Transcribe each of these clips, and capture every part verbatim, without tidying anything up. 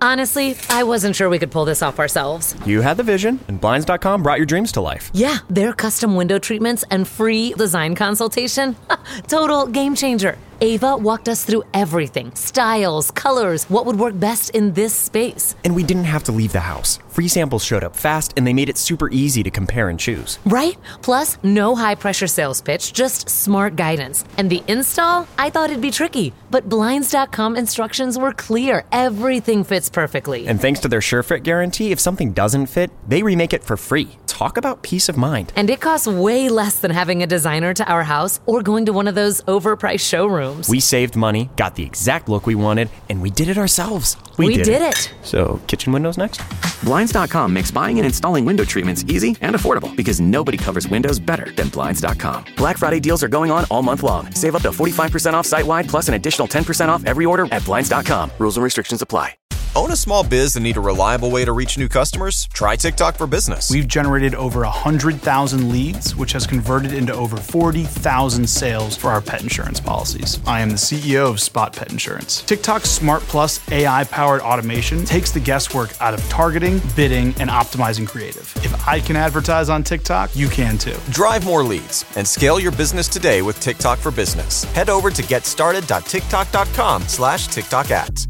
Honestly, I wasn't sure we could pull this off ourselves. You had the vision, and Blinds dot com brought your dreams to life. Yeah, their custom window treatments and free design consultation. Total game changer. Ava walked us through everything. Styles, colors, what would work best in this space. And we didn't have to leave the house. Free samples showed up fast, and they made it super easy to compare and choose. Right? Plus, no high-pressure sales pitch, just smart guidance. And the install? I thought it'd be tricky. But Blinds dot com instructions were clear. Everything fits perfectly. And thanks to their SureFit guarantee, if something doesn't fit, they remake it for free. Talk about peace of mind. And it costs way less than having a designer to our house or going to one of those overpriced showrooms. We saved money, got the exact look we wanted, and we did it ourselves. We, we did, did it. it. So, kitchen windows next? Blinds dot com makes buying and installing window treatments easy and affordable because nobody covers windows better than Blinds dot com. Black Friday deals are going on all month long. Save up to forty-five percent off site-wide plus an additional ten percent off every order at Blinds dot com. Rules and restrictions apply. Own a small biz and need a reliable way to reach new customers? Try TikTok for Business. We've generated over one hundred thousand leads, which has converted into over forty thousand sales for our pet insurance policies. I am the C E O of Spot Pet Insurance. TikTok's Smart Plus A I-powered automation takes the guesswork out of targeting, bidding, and optimizing creative. If I can advertise on TikTok, you can too. Drive more leads and scale your business today with TikTok for Business. Head over to getstarted dot tiktok dot com slash TikTok ads.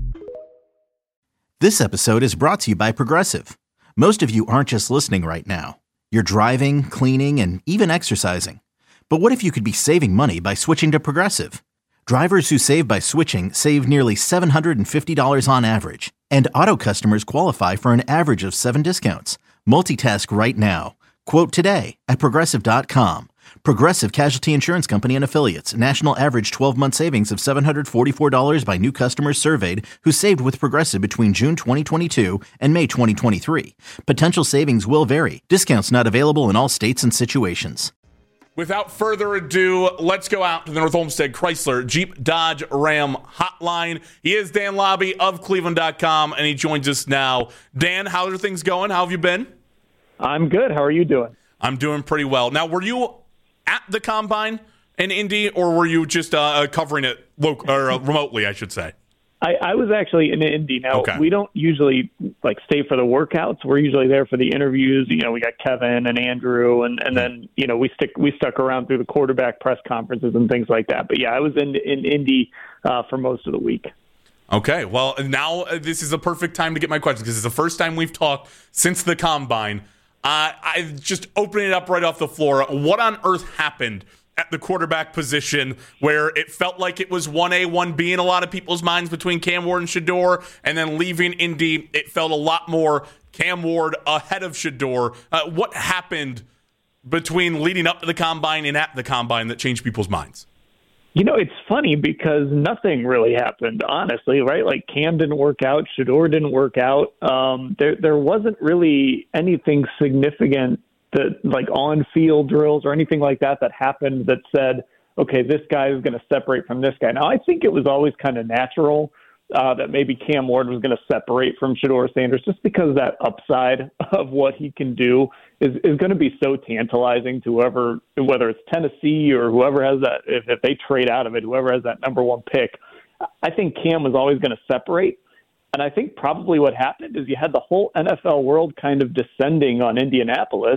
This episode is brought to you by Progressive. Most of you aren't just listening right now. You're driving, cleaning, and even exercising. But what if you could be saving money by switching to Progressive? Drivers who save by switching save nearly seven hundred fifty dollars on average. And auto customers qualify for an average of seven discounts. Multitask right now. Quote today at Progressive dot com. Progressive Casualty Insurance Company and Affiliates. National average twelve-month savings of seven hundred forty-four dollars by new customers surveyed who saved with Progressive between June twenty twenty-two and May twenty twenty-three. Potential savings will vary. Discounts not available in all states and situations. Without further ado, let's go out to the North Olmsted Chrysler Jeep Dodge Ram hotline. He is Dan Labbe of Cleveland dot com, and he joins us now. Dan, how are things going? How have you been? I'm good. How are you doing? I'm doing pretty well. Now, were you at the Combine in Indy, or were you just uh, covering it loc- or uh, remotely, I should say? I, I was actually in Indy. Now, okay. We don't usually like stay for the workouts. We're usually there for the interviews. You know, we got Kevin and Andrew, and, and then, you know, we stick we stuck around through the quarterback press conferences and things like that. But, yeah, I was in, in Indy uh, for most of the week. Okay, well, now uh, this is the perfect time to get my questions because it's the first time we've talked since the Combine. Uh, I just open it up right off the floor. What on earth happened at the quarterback position where it felt like it was one A, one B in a lot of people's minds between Cam Ward and Shedeur, and then leaving Indy, it felt a lot more Cam Ward ahead of Shedeur. Uh, what happened between leading up to the Combine and at the Combine that changed people's minds? You know, it's funny because nothing really happened, honestly, right? Like Cam didn't work out, Shedeur didn't work out. Um, there, there wasn't really anything significant that, like on-field drills or anything like that, that happened that said, okay, this guy is going to separate from this guy. Now, I think it was always kind of natural uh, that maybe Cam Ward was going to separate from Shedeur Sanders just because that upside of what he can do is, is going to be so tantalizing to whoever, whether it's Tennessee or whoever has that, if, if they trade out of it, whoever has that number one pick. I think Cam was always going to separate. And I think probably what happened is you had the whole N F L world kind of descending on Indianapolis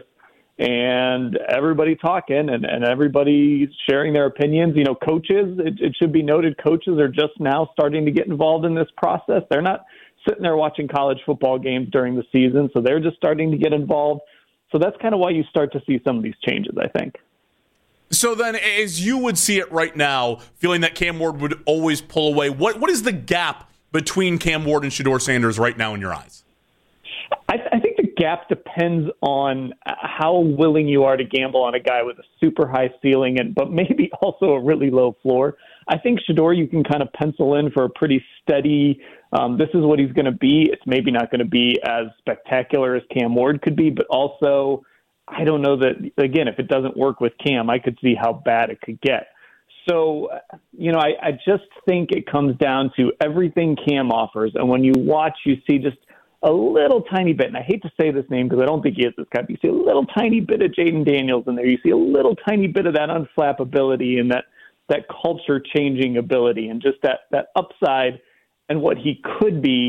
and everybody talking and, and everybody sharing their opinions. You know, coaches, it, it should be noted, coaches are just now starting to get involved in this process. They're not sitting there watching college football games during the season, so they're just starting to get involved. So that's kind of why you start to see some of these changes, I think. So then, as you would see it right now, feeling that Cam Ward would always pull away, what what is the gap between Cam Ward and Shedeur Sanders right now in your eyes? I, I think the gap depends on how willing you are to gamble on a guy with a super high ceiling, and but maybe also a really low floor. I think Shedeur you can kind of pencil in for a pretty steady, um, this is what he's going to be. It's maybe not going to be as spectacular as Cam Ward could be, but also I don't know that, again, if it doesn't work with Cam, I could see how bad it could get. So, you know, I, I just think it comes down to everything Cam offers. And when you watch, you see just a little tiny bit, and I hate to say this name because I don't think he is this guy, but you see a little tiny bit of Jaden Daniels in there. You see a little tiny bit of that unflappability and that, that culture-changing ability and just that, that upside and what he could be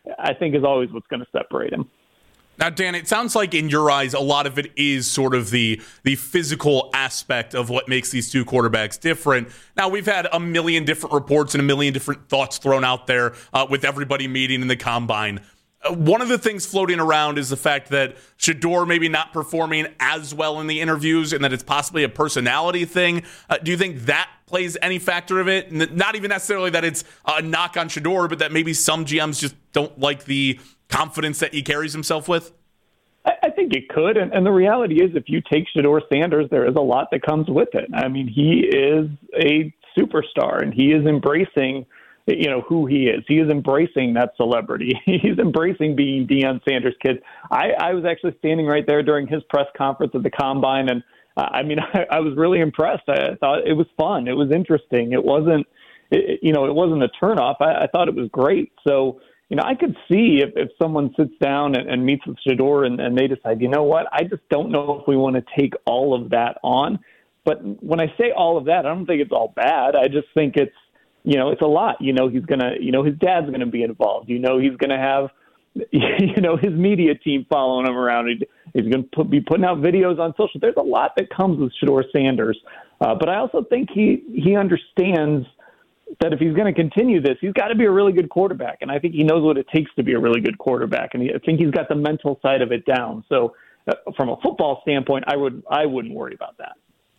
I think is always what's going to separate him. Now, Dan, it sounds like in your eyes, a lot of it is sort of the the physical aspect of what makes these two quarterbacks different. Now, we've had a million different reports and a million different thoughts thrown out there uh, with everybody meeting in the combine. Uh, one of the things floating around is the fact that Shedeur maybe not performing as well in the interviews and that it's possibly a personality thing. Uh, do you think that plays any factor of it? N- not even necessarily that it's a knock on Shedeur, but that maybe some G Ms just don't like the confidence that he carries himself with? I, I think it could. And, and the reality is, if you take Shedeur Sanders, there is a lot that comes with it. I mean, he is a superstar and he is embracing, you know, who he is. He is embracing that celebrity. He's embracing being Deion Sanders' kid. I, I was actually standing right there during his press conference at the Combine. And uh, I mean, I, I was really impressed. I, I thought it was fun. It was interesting. It wasn't, it, you know, it wasn't a turnoff. I, I thought it was great. So, you know, I could see if, if someone sits down and, and meets with Shedeur and, and they decide, you know what, I just don't know if we want to take all of that on. But when I say all of that, I don't think it's all bad. I just think it's, you know, it's a lot. You know, he's going to, you know, his dad's going to be involved. You know, he's going to have, you know, his media team following him around. He's going to put, be putting out videos on social. There's a lot that comes with Shedeur Sanders. Uh, but I also think he, he understands that if he's going to continue this, he's got to be a really good quarterback. And I think he knows what it takes to be a really good quarterback. And he, I think he's got the mental side of it down. So uh, from a football standpoint, I would, I wouldn't worry about that.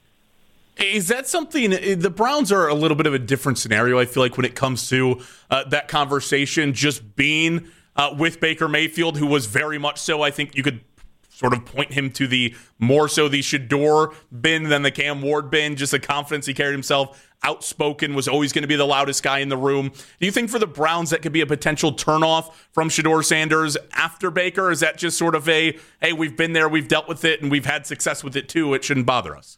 Is that something, the Browns are a little bit of a different scenario, I feel like, when it comes to uh, that conversation, just being uh, with Baker Mayfield, who was very much so, I think you could sort of point him to the more so the Shedeur bin than the Cam Ward bin, just the confidence he carried himself, outspoken, was always going to be the loudest guy in the room. Do you think for the Browns that could be a potential turnoff from Shedeur Sanders after Baker? Or is that just sort of a, hey, we've been there, we've dealt with it, and we've had success with it too, it shouldn't bother us?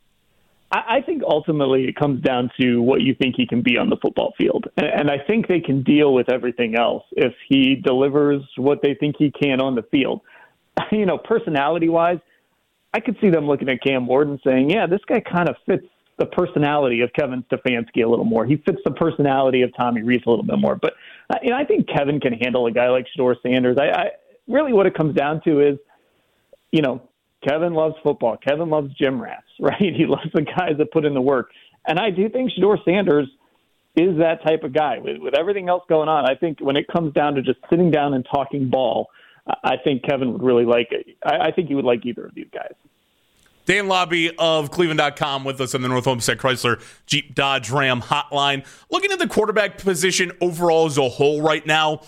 I think ultimately it comes down to what you think he can be on the football field. And I think they can deal with everything else if he delivers what they think he can on the field. You know, personality-wise, I could see them looking at Cam Ward and saying, yeah, this guy kind of fits the personality of Kevin Stefanski a little more. He fits the personality of Tommy Rees a little bit more. But, uh, you know, I think Kevin can handle a guy like Shedeur Sanders. I, I really what it comes down to is, you know, Kevin loves football. Kevin loves gym rats, right? He loves the guys that put in the work. And I do think Shedeur Sanders is that type of guy. With, with everything else going on, I think when it comes down to just sitting down and talking ball, I think Kevin would really like it. I, I think he would like either of these guys. Dan Labbe of Cleveland dot com with us on the North Homestead Chrysler Jeep Dodge Ram hotline. Looking at the quarterback position overall as a whole right now,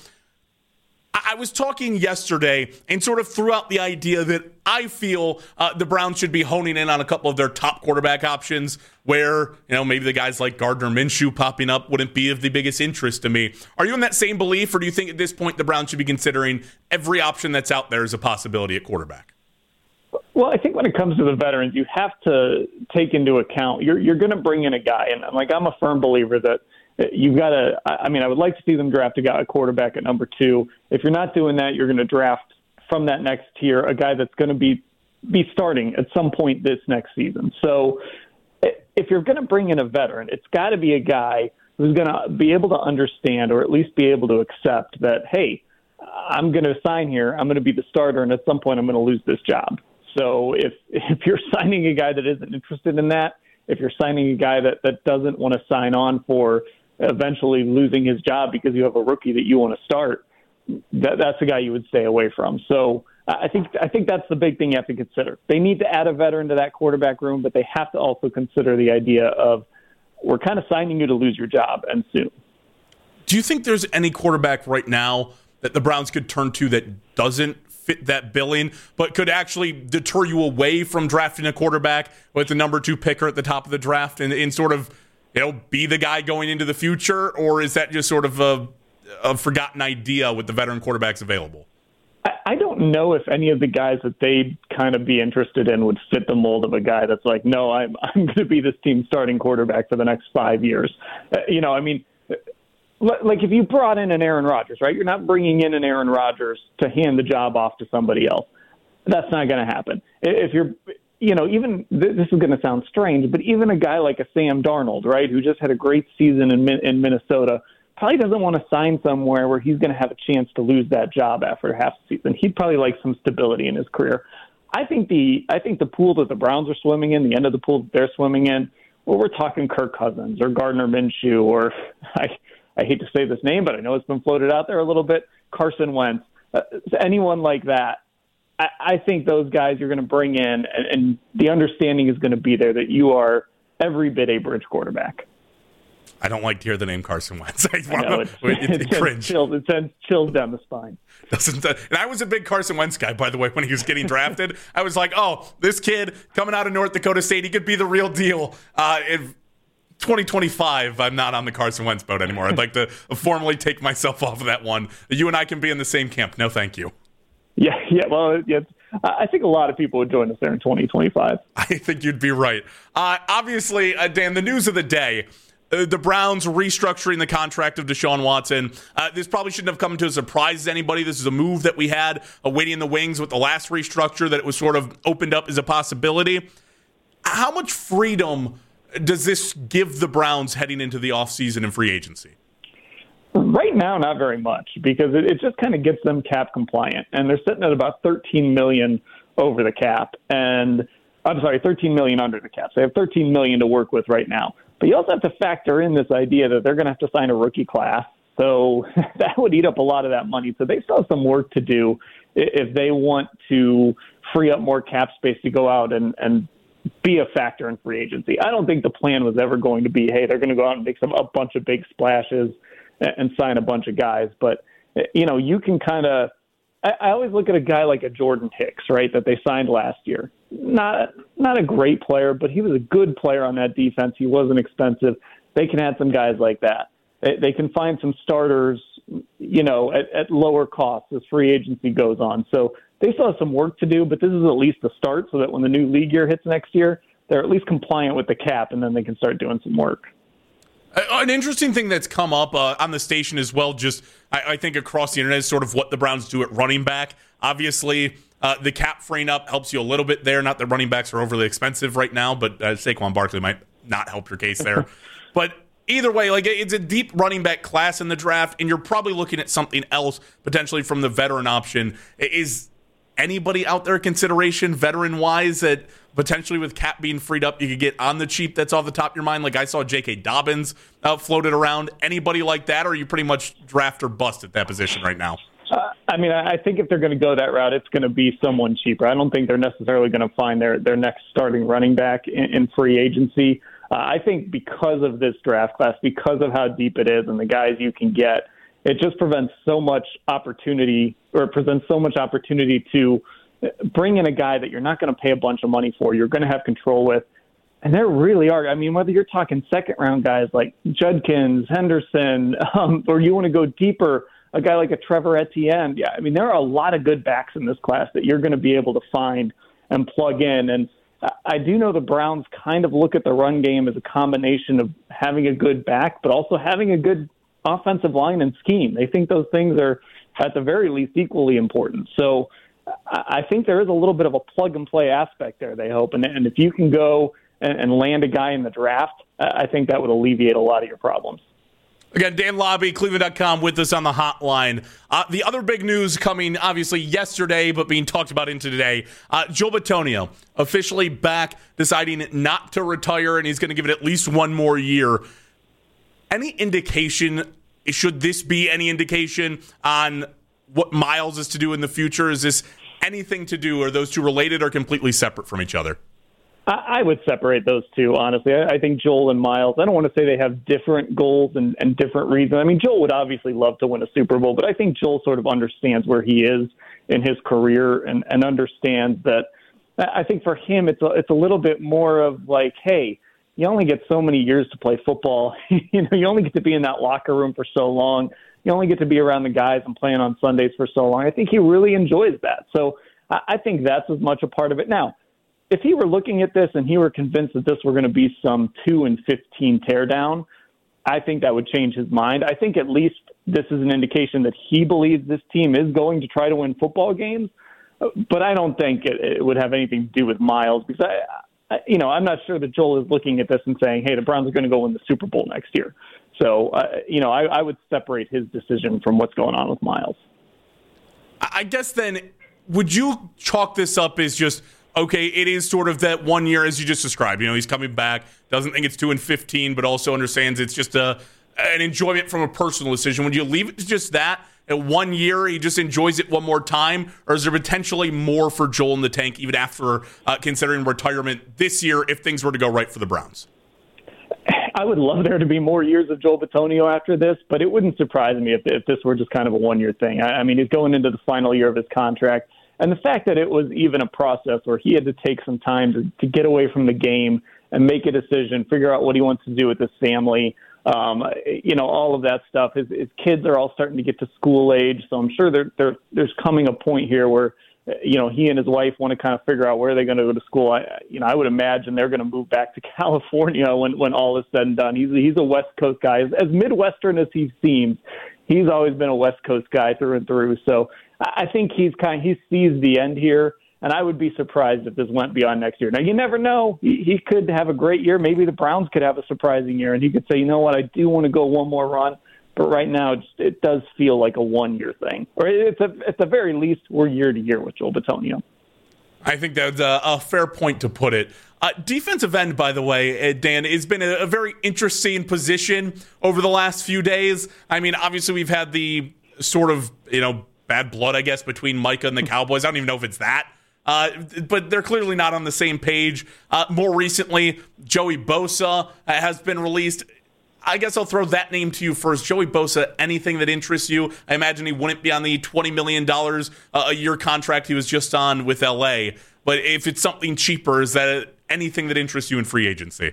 I was talking yesterday and sort of threw out the idea that I feel uh, the Browns should be honing in on a couple of their top quarterback options where, you know, maybe the guys like Gardner Minshew popping up wouldn't be of the biggest interest to me. Are you in that same belief, or do you think at this point the Browns should be considering every option that's out there as a possibility at quarterback? Well, I think when it comes to the veterans, you have to take into account you're you're going to bring in a guy, and like I'm a firm believer that you've got to. I mean, I would like to see them draft a guy, a quarterback at number two. If you're not doing that, you're going to draft from that next tier a guy that's going to be be starting at some point this next season. So, if you're going to bring in a veteran, it's got to be a guy who's going to be able to understand, or at least be able to accept that, hey, I'm going to sign here, I'm going to be the starter, and at some point I'm going to lose this job. So if if you're signing a guy that isn't interested in that, if you're signing a guy that, that doesn't want to sign on for eventually losing his job because you have a rookie that you want to start, that, that's a guy you would stay away from. So I think I think that's the big thing you have to consider. They need to add a veteran to that quarterback room, but they have to also consider the idea of we're kind of signing you to lose your job, and soon. Do you think there's any quarterback right now that the Browns could turn to that doesn't fit that billing, but could actually deter you away from drafting a quarterback with the number two picker at the top of the draft and, and sort of, you know, be the guy going into the future? Or is that just sort of a, a forgotten idea with the veteran quarterbacks available? I, I don't know if any of the guys that they'd kind of be interested in would fit the mold of a guy that's like, no, I'm, I'm going to be this team's starting quarterback for the next five years. Uh, you know, I mean, like if you brought in an Aaron Rodgers, right? You're not bringing in an Aaron Rodgers to hand the job off to somebody else. That's not going to happen. If you're, you know, even this is going to sound strange, but even a guy like a Sam Darnold, right, who just had a great season in in Minnesota, probably doesn't want to sign somewhere where he's going to have a chance to lose that job after half the season. He'd probably like some stability in his career. I think the I think the pool that the Browns are swimming in, the end of the pool that they're swimming in, well, we're talking Kirk Cousins or Gardner Minshew or I I hate to say this name, but I know it's been floated out there a little bit, Carson Wentz, uh, anyone like that. I, I think those guys you're going to bring in, and, and the understanding is going to be there that you are every bit a bridge quarterback. I don't like to hear the name Carson Wentz. I know, it, it, it, it cringe. Chills, it sends chills down the spine. Doesn't, uh, and I was a big Carson Wentz guy, by the way, when he was getting drafted. I was like, oh, this kid coming out of North Dakota State, he could be the real deal. Uh, in twenty twenty-five, I'm not on the Carson Wentz boat anymore. I'd like to formally take myself off of that one. You and I can be in the same camp. No, thank you. Yeah, yeah. Well, yeah, I think a lot of people would join us there in twenty twenty-five. I think you'd be right. Uh, obviously, uh, Dan, the news of the day, uh, the Browns restructuring the contract of Deshaun Watson. Uh, this probably shouldn't have come to a surprise to anybody. This is a move that we had uh, waiting in the wings with the last restructure, that it was sort of opened up as a possibility. How much freedom does this give the Browns heading into the offseason and free agency? Right now, not very much, because it, it just kind of gets them cap compliant, and they're sitting at about thirteen million over the cap, and I'm sorry, thirteen million under the cap. So they have thirteen million to work with right now. But you also have to factor in this idea that they're going to have to sign a rookie class, so that would eat up a lot of that money. So they still have some work to do if they want to free up more cap space to go out and and be a factor in free agency. I don't think the plan was ever going to be, hey, they're going to go out and make some a bunch of big splashes and sign a bunch of guys. But, you know, you can kind of – I always look at a guy like a Jordan Hicks, right, that they signed last year. Not not a great player, but he was a good player on that defense. He wasn't expensive. They can add some guys like that. They, they can find some starters, you know, at, at lower costs as free agency goes on. So they still have some work to do, but this is at least a start so that when the new league year hits next year, they're at least compliant with the cap, and then they can start doing some work. An interesting thing that's come up uh, on the station as well, just I, I think across the internet, is sort of what the Browns do at running back. Obviously, uh, the cap freeing up helps you a little bit there. Not that running backs are overly expensive right now, but uh, Saquon Barkley might not help your case there. But either way, like it's a deep running back class in the draft, and you're probably looking at something else potentially from the veteran option. Is anybody out there a consideration veteran-wise that potentially with cap being freed up you could get on the cheap that's off the top of your mind? Like I saw J K. Dobbins uh, floated around. Anybody like that, or are you pretty much draft or bust at that position right now? Uh, I mean, I think if they're going to go that route, it's going to be someone cheaper. I don't think they're necessarily going to find their, their next starting running back in, in free agency. Uh, I think because of this draft class, because of how deep it is and the guys you can get, it just prevents so much opportunity or presents so much opportunity to bring in a guy that you're not going to pay a bunch of money for, you're going to have control with. And there really are. I mean, whether you're talking second round guys like Judkins, Henderson, um, or you want to go deeper, a guy like a Trevor Etienne. Yeah, I mean, there are a lot of good backs in this class that you're going to be able to find and plug in. And I do know the Browns kind of look at the run game as a combination of having a good back, but also having a good offensive line and scheme. They think those things are at the very least equally important. So I think there is a little bit of a plug-and-play aspect there, they hope. And, and if you can go and, and land a guy in the draft, I think that would alleviate a lot of your problems. Again, Dan Labbe, Cleveland dot com, with us on the hotline. Uh, the other big news coming, obviously, yesterday, but being talked about into today, uh, Joe Bitonio officially back, deciding not to retire, and he's going to give it at least one more year. Any indication, should this be any indication on what Miles is to do in the future? Is this anything to do? Are those two related or completely separate from each other? I would separate those two, honestly. I think Joel and Miles, I don't want to say they have different goals and, and different reasons. I mean, Joel would obviously love to win a Super Bowl, but I think Joel sort of understands where he is in his career and, and understands that. I think for him, it's a, it's a little bit more of like, hey, you only get so many years to play football. you know, you only get to be in that locker room for so long. You only get to be around the guys and playing on Sundays for so long. I think he really enjoys that. So I, I think that's as much a part of it. Now, if he were looking at this and he were convinced that this were going to be some two and fifteen teardown, I think that would change his mind. I think at least this is an indication that he believes this team is going to try to win football games. But I don't think it, it would have anything to do with Miles, because I, I, you know, I'm not sure that Joel is looking at this and saying, "Hey, the Browns are going to go win the Super Bowl next year." So, uh, you know, I, I would separate his decision from what's going on with Miles. I guess then, would you chalk this up as just, okay, it is sort of that one year as you just described. You know, he's coming back, doesn't think it's two and fifteen, but also understands it's just a an enjoyment from a personal decision. Would you leave it to just that? At one year, he just enjoys it one more time? Or is there potentially more for Joel in the tank, even after uh, considering retirement this year, if things were to go right for the Browns? I would love there to be more years of Joel Bitonio after this, but it wouldn't surprise me if, if this were just kind of a one-year thing. I, I mean, he's going into the final year of his contract. And the fact that it was even a process where he had to take some time to, to get away from the game and make a decision, figure out what he wants to do with his family, um, you know, all of that stuff. His, his kids are all starting to get to school age, so I'm sure there, there, there's coming a point here where, you know, he and his wife want to kind of figure out where they're going to go to school. I, you know, I would imagine they're going to move back to California when, when all is said and done. He's he's a West Coast guy. As, as Midwestern as he seems, he's always been a West Coast guy through and through. So I think he's kind of, he sees the end here, and I would be surprised if this went beyond next year. Now, you never know. He, he could have a great year. Maybe the Browns could have a surprising year, and he could say, you know what, I do want to go one more run. But right now, it, just, it does feel like a one-year thing. Or it's a, at the very least, we're year-to-year with Joel Bitonio. I think that's a, a fair point to put it. Uh, defensive end, by the way, uh, Dan, has been a, a very interesting position over the last few days. I mean, obviously, we've had the sort of, you know, bad blood, I guess, between Micah and the Cowboys. I don't even know if it's that. Uh, but they're clearly not on the same page. Uh, more recently, Joey Bosa uh, has been released. I guess I'll throw that name to you first. Joey Bosa, anything that interests you? I imagine he wouldn't be on the twenty million dollars a year contract he was just on with L A. But if it's something cheaper, is that anything that interests you in free agency?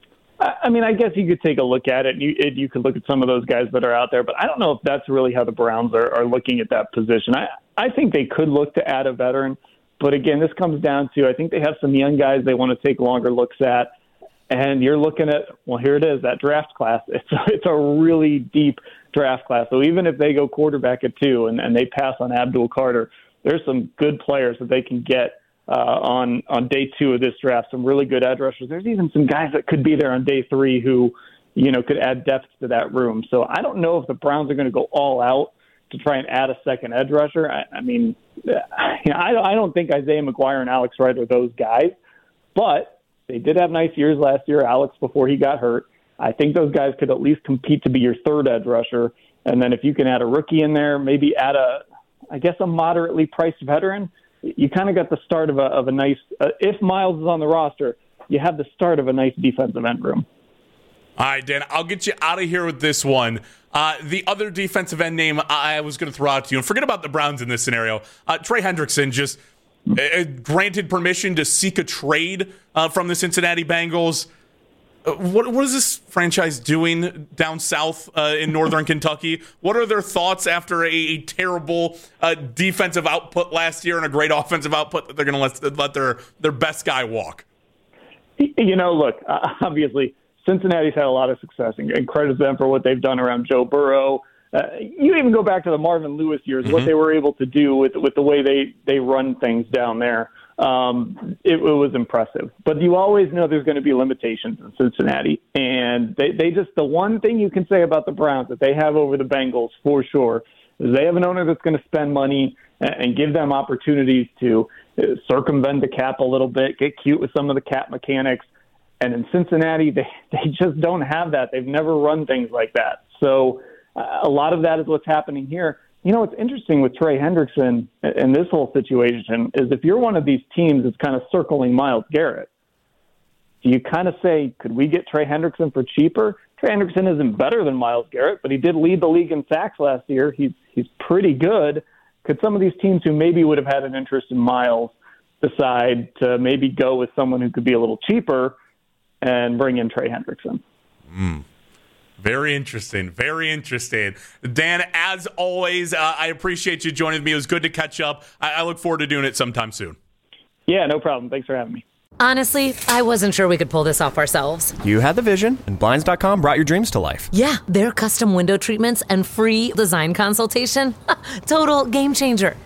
I mean, I guess you could take a look at it, and you, you could look at some of those guys that are out there. But I don't know if that's really how the Browns are, are looking at that position. I, I think they could look to add a veteran. But, again, this comes down to I think they have some young guys they want to take longer looks at. And you're looking at, well, here it is, that draft class. It's a, it's a really deep draft class. So even if they go quarterback at two and, and they pass on Abdul Carter, there's some good players that they can get uh, on, on day two of this draft, some really good edge rushers. There's even some guys that could be there on day three who, you know, could add depth to that room. So I don't know if the Browns are going to go all out to try and add a second edge rusher. I, I mean, you know, I, I don't think Isaiah McGuire and Alex Wright are those guys, but they did have nice years last year, Alex, before he got hurt. I think those guys could at least compete to be your third edge rusher. And then if you can add a rookie in there, maybe add a, I guess, a moderately priced veteran, you kind of got the start of a, of a nice, uh, if Miles is on the roster, you have the start of a nice defensive end room. All right, Dan, I'll get you out of here with this one. Uh, the other defensive end name I was going to throw out to you, and forget about the Browns in this scenario, uh, Trey Hendrickson just uh, granted permission to seek a trade uh, from the Cincinnati Bengals. Uh, what, what is this franchise doing down south uh, in northern Kentucky? What are their thoughts after a, a terrible uh, defensive output last year and a great offensive output that they're going to let, let their, their best guy walk? You know, look, uh, obviously, Cincinnati's had a lot of success, and, and credit them for what they've done around Joe Burrow. Uh, you even go back to the Marvin Lewis years, mm-hmm. what they were able to do with with the way they, they run things down there. Um, it, it was impressive. But you always know there's going to be limitations in Cincinnati. And they, they just, the one thing you can say about the Browns that they have over the Bengals for sure is they have an owner that's going to spend money and, and give them opportunities to circumvent the cap a little bit, get cute with some of the cap mechanics. And in Cincinnati, they, they just don't have that. They've never run things like that. So uh, a lot of that is what's happening here. You know, what's interesting with Trey Hendrickson in this whole situation is if you're one of these teams that's kind of circling Myles Garrett, do you kind of say, could we get Trey Hendrickson for cheaper? Trey Hendrickson isn't better than Myles Garrett, but he did lead the league in sacks last year. He's he's pretty good. Could some of these teams who maybe would have had an interest in Myles decide to maybe go with someone who could be a little cheaper and bring in Trey Hendrickson? Mm. Very interesting. Very interesting. Dan, as always, uh, I appreciate you joining me. It was good to catch up. I, I look forward to doing it sometime soon. Yeah, no problem. Thanks for having me. Honestly, I wasn't sure we could pull this off ourselves. You had the vision, and Blinds dot com brought your dreams to life. Yeah, their custom window treatments and free design consultation. Total game changer.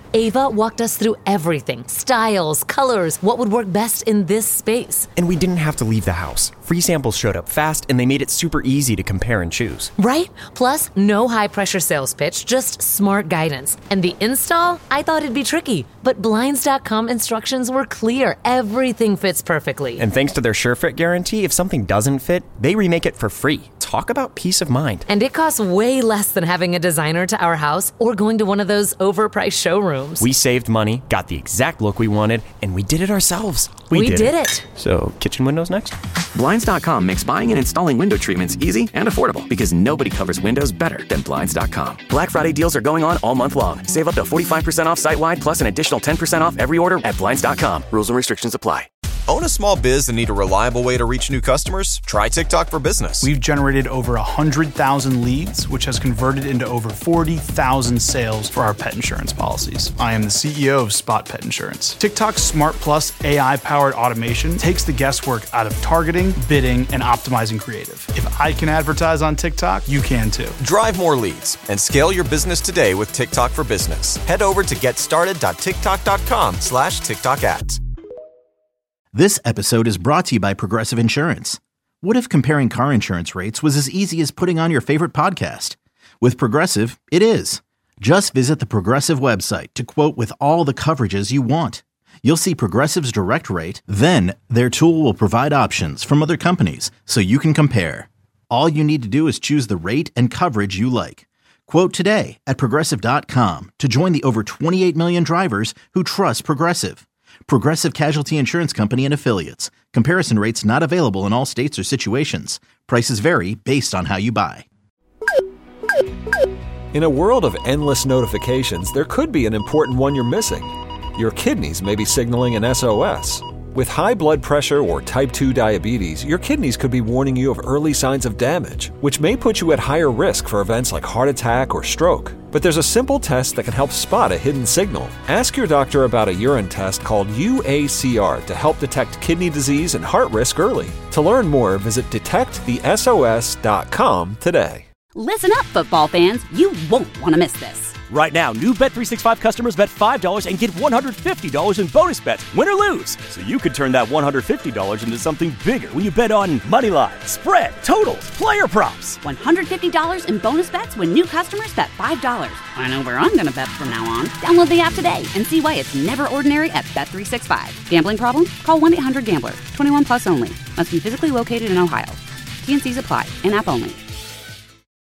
Ava walked us through everything: styles, colors, what would work best in this space. And we didn't have to leave the house. Free samples showed up fast, and they made it super easy to compare and choose. Right? Plus, no high-pressure sales pitch, just smart guidance. And the install? I thought it'd be tricky, but Blinds dot com instructions were clear. Everything fits perfectly. And thanks to their SureFit guarantee, if something doesn't fit, they remake it for free. Talk about peace of mind. And it costs way less than having a designer to our house or going to one of those overpriced showrooms. We saved money, got the exact look we wanted, and we did it ourselves. We, we did, did it. it. So, kitchen windows next? Blinds dot com makes buying and installing window treatments easy and affordable because nobody covers windows better than Blinds dot com. Black Friday deals are going on all month long. Save up to forty-five percent off site-wide plus an additional ten percent off every order at Blinds dot com. Rules and restrictions apply. Own a small biz and need a reliable way to reach new customers? Try TikTok for Business. We've generated over one hundred thousand leads, which has converted into over forty thousand sales for our pet insurance policies. I am the C E O of Spot Pet Insurance. TikTok's Smart Plus A I-powered automation takes the guesswork out of targeting, bidding, and optimizing creative. If I can advertise on TikTok, you can too. Drive more leads and scale your business today with TikTok for Business. Head over to getstarted.tiktok.com slash TikTok ads. This episode is brought to you by Progressive Insurance. What if comparing car insurance rates was as easy as putting on your favorite podcast? With Progressive, it is. Just visit the Progressive website to quote with all the coverages you want. You'll see Progressive's direct rate, then their tool will provide options from other companies so you can compare. All you need to do is choose the rate and coverage you like. Quote today at Progressive dot com to join the over twenty-eight million drivers who trust Progressive. Progressive Casualty Insurance Company and Affiliates. Comparison rates not available in all states or situations. Prices vary based on how you buy. In a world of endless notifications, there could be an important one you're missing. Your kidneys may be signaling an S O S. With high blood pressure or type two diabetes, your kidneys could be warning you of early signs of damage, which may put you at higher risk for events like heart attack or stroke. But there's a simple test that can help spot a hidden signal. Ask your doctor about a urine test called U A C R to help detect kidney disease and heart risk early. To learn more, visit detect the S O S dot com today. Listen up, football fans. You won't want to miss this. Right now, new Bet three sixty-five customers bet five dollars and get one hundred fifty dollars in bonus bets, win or lose. So you could turn that one hundred fifty dollars into something bigger when you bet on money line, spread, totals, player props. one hundred fifty dollars in bonus bets when new customers bet five dollars. I know where I'm going to bet from now on. Download the app today and see why it's never ordinary at Bet three sixty-five. Gambling problem? Call one eight hundred gambler. twenty-one plus only. Must be physically located in Ohio. T and C's apply. In-app only.